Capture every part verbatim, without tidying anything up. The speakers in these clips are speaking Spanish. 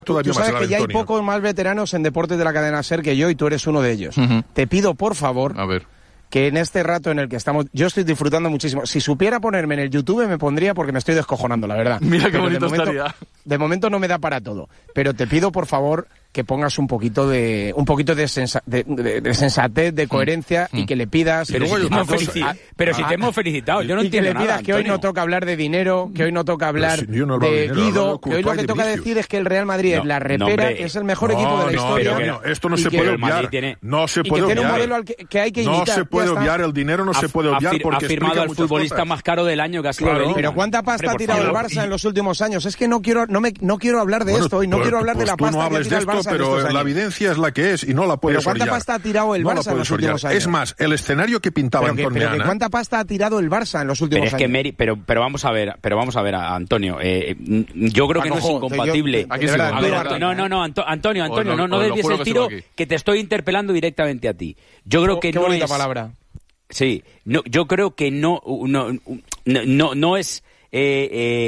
Todavía tú sabes más que ya hay Antonio. pocos más veteranos en deportes de la cadena SER que yo, y tú eres uno de ellos. Uh-huh. Te pido, por favor, a ver. que en este rato en el que estamos, yo estoy disfrutando muchísimo. Si supiera ponerme en el YouTube me pondría, porque me estoy descojonando, la verdad. Mira qué Pero bonito de momento, estaría. De momento no me da para todo. Pero te pido, por favor, que pongas un poquito de un poquito de, sensa, de, de, de sensatez, de coherencia mm. y que le pidas... Pero, si, te hemos, felici- a, pero si a, te hemos felicitado, yo no y entiendo que le pidas nada, que hoy no toca hablar de dinero, que hoy no toca hablar si no de, de dinero, Guido, de que hoy lo que toca decir es que el Real Madrid no, es la repera, no, que es el mejor no, equipo de la no, historia. No, no, esto no se que, puede obviar. Tiene, no se puede y que obviar. tiene un modelo al que, que hay que imitar. No se puede obviar, el dinero no se puede obviar afir, porque ha firmado al futbolista cosas. más caro del año que ha sido claro, Bellingham. Pero ¿cuánta pasta Hombre, ha tirado el Barça y... en los últimos años? Es que no quiero no me no quiero hablar de bueno, esto y no pues, quiero hablar pues de la tú pasta no que hables tira de esto, el Barça pero en estos la años. evidencia es la que es y no la puedes ¿Pero cuánta orillar. pasta ha tirado el no Barça en los últimos años? Es más, el escenario que pintaba pero que, Antonio pero Ana... que ¿Cuánta pasta ha tirado el Barça en los últimos pero es años? Que Meri, pero, pero vamos a ver, pero vamos a ver, Antonio. Eh, yo creo que Paco, no es incompatible. Yo, de verdad, a ver, no, no, no, Antonio, Antonio, Antonio, no, no desvíes el tiro, que te estoy interpelando directamente a ti. Yo creo oh, que qué no bonita es... palabra. Sí, no, yo creo que no, no, no, no, no es... Eh,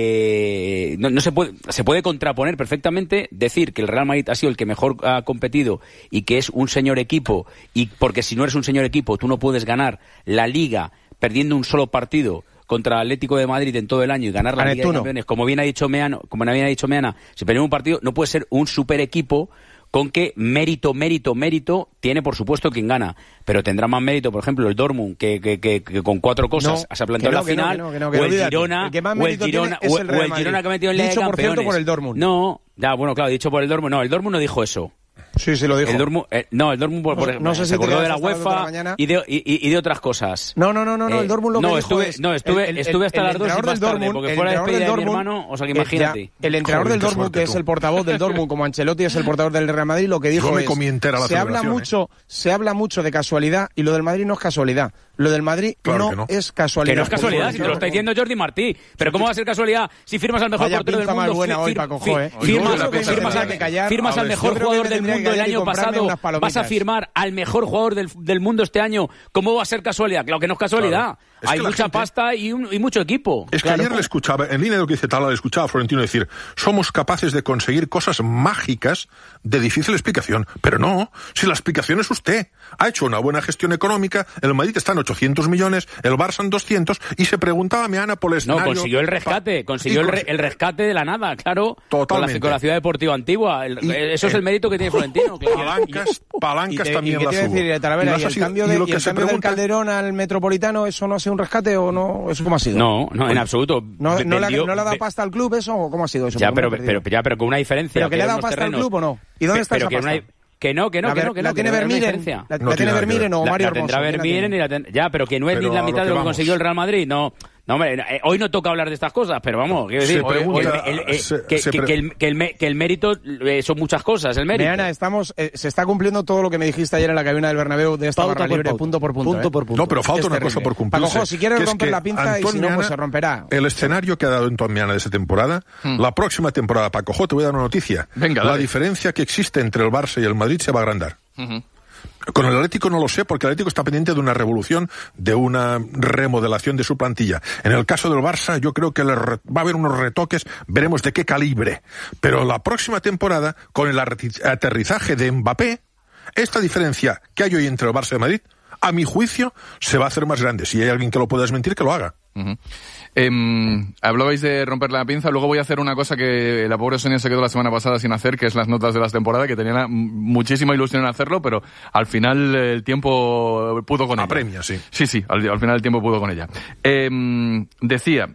eh, no, no se puede se puede contraponer perfectamente decir que el Real Madrid ha sido el que mejor ha competido y que es un señor equipo, y porque si no eres un señor equipo tú no puedes ganar la Liga perdiendo un solo partido contra el Atlético de Madrid en todo el año y ganar la Liga de Campeones, como bien ha dicho Meana, como bien ha dicho Meana, si perdemos un partido no puede ser un super equipo con que mérito, mérito, mérito tiene por supuesto quien gana, pero tendrá más mérito, por ejemplo, el Dortmund, que, que, que, que con cuatro cosas no, se ha planteado no, en la final, no, que no, que no, o el Girona, el o el Girona, o, el, o el Girona que ha metido en la Liga de Campeones. Dicho por cierto por el Dortmund. No, ya, bueno, claro, dicho por el Dortmund, no, el Dortmund no dijo eso. Sí, sí lo dijo. El Dortmund, eh, no, el Dortmund por, por, no, no sé se si acordó de la UEFA UEFA y de, y, y de otras cosas. No, no, no, no, no el Dortmund lo no, que estuve, dijo es... No, estuve, el, el, estuve hasta el, las dos y más tarde, Dortmund, porque fue la despedida de mi hermano, o sea que imagínate. Eh, ya, el entrenador del Dortmund, que es el portavoz del Dortmund, como Ancelotti es el portador del Real Madrid, lo que dijo Yo me es... comí entera la se habla mucho, ¿eh? se habla mucho de casualidad, y lo del Madrid no es casualidad. Lo del Madrid claro no, no es casualidad. Que no es casualidad, si te lo está diciendo Jordi Martí. Pero ¿cómo va a ser casualidad si firmas al mejor Vaya portero del mundo? Más buena hoy, Paco, eh. Firmas, firmas, al, callar, firmas al mejor jugador del mundo el año pasado, vas a firmar al mejor jugador del, del mundo este año. ¿Cómo va a ser casualidad? Claro que no es casualidad. Claro. Es Hay mucha gente... pasta y, un, y mucho equipo. Es claro. que ayer le escuchaba, en línea de lo que dice Tala, le escuchaba a Florentino decir, somos capaces de conseguir cosas mágicas de difícil explicación. Pero no, si la explicación es usted. Ha hecho una buena gestión económica, el Madrid está en ochocientos millones, el Barça en doscientos, y se preguntaba a Meana por el escenario... No, consiguió el rescate, consiguió el, re, el rescate de la nada, claro. Totalmente. Con la, con la ciudad deportiva antigua. El, y, eso es el mérito que tiene Florentino. Claro. Palancas, palancas y te, también y las hubo. Decir, Talavera, y, y el sido, cambio, de, y lo y que el se cambio pregunta... del Calderón al Metropolitano, ¿eso no ha sido un rescate o no? ¿Eso cómo ha sido? No, no, en absoluto. ¿No, vendió, no, le, ¿no le ha dado pasta al club eso o cómo ha sido eso? Ya, pero, pero, ya, pero con una diferencia. ¿Pero que le ha dado pasta terrenos. al club o no? ¿Y dónde está pero esa que pasta? Una, que no, que no, la, que no, que la no. tiene Vermiren, la, no la tiene Vermiren o Mario La tendrá Hermoso. Vermiren y la ten... Ya, pero que no es pero ni la mitad lo de lo que vamos. consiguió el Real Madrid, no. No, hombre, eh, hoy no toca hablar de estas cosas, pero vamos, quiero decir, pregunta, el, el, el, se, que, se que, pre... que, el, que, el, que el mérito eh, son muchas cosas, el mérito. Meana, estamos, eh, se está cumpliendo todo lo que me dijiste ayer en la cabina del Bernabéu de esta pauta barra libre, pauta. punto por punto. punto, eh. por punto. No, pero falta es una terrible. cosa por cumplirse. Paco, si quieres que romper es la pinza y si no, pues se romperá. El escenario que ha dado Antonio Meana de esa temporada, hmm. la próxima temporada, Paco, te voy a dar una noticia. Venga, la dale. diferencia que existe entre el Barça y el Madrid se va a agrandar. Uh-huh. Con el Atlético no lo sé, porque el Atlético está pendiente de una revolución, de una remodelación de su plantilla. En el caso del Barça, yo creo que le re... va a haber unos retoques, veremos de qué calibre. Pero la próxima temporada, con el aterrizaje de Mbappé, esta diferencia que hay hoy entre el Barça y el Madrid, a mi juicio, se va a hacer más grande. Si hay alguien que lo pueda desmentir, que lo haga. Uh-huh. Eh, hablabais de romper la pinza, luego voy a hacer una cosa que la pobre Sonia se quedó la semana pasada sin hacer, que es las notas de la temporada, que tenía la, muchísima ilusión en hacerlo, pero al final el tiempo pudo con ella. Apremia, sí. Sí, sí, al, al final el tiempo pudo con ella. Eh, decía,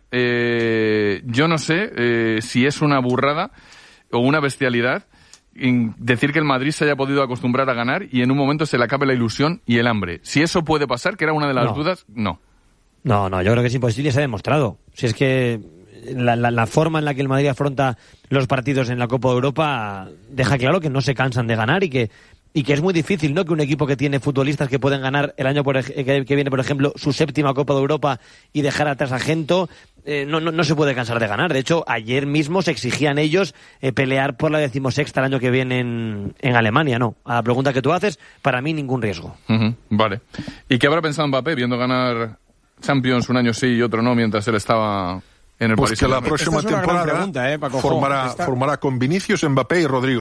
eh, yo no sé eh, si es una burrada o una bestialidad decir que el Madrid se haya podido acostumbrar a ganar y en un momento se le acabe la ilusión y el hambre. Si eso puede pasar, que era una de las no. dudas, no. No, no, yo creo que es imposible y se ha demostrado. Si es que la, la, la forma en la que el Madrid afronta los partidos en la Copa de Europa deja claro que no se cansan de ganar y que y que es muy difícil, ¿no?, que un equipo que tiene futbolistas que pueden ganar el año por, que, que viene, por ejemplo, su séptima Copa de Europa y dejar atrás a Gento, eh, no, no, no se puede cansar de ganar. De hecho, ayer mismo se exigían ellos eh, pelear por la decimosexta el año que viene en, en Alemania, ¿no? A la pregunta que tú haces, para mí ningún riesgo. Uh-huh, vale. ¿Y qué habrá pensado Mbappé viendo ganar Champions un año sí y otro no mientras él estaba en el Pues Paris que la Saint-Germain. próxima Esta es una gran temporada pregunta, ¿eh, Paco? formará, Esta- formará con Vinicius, Mbappé y Rodrigo.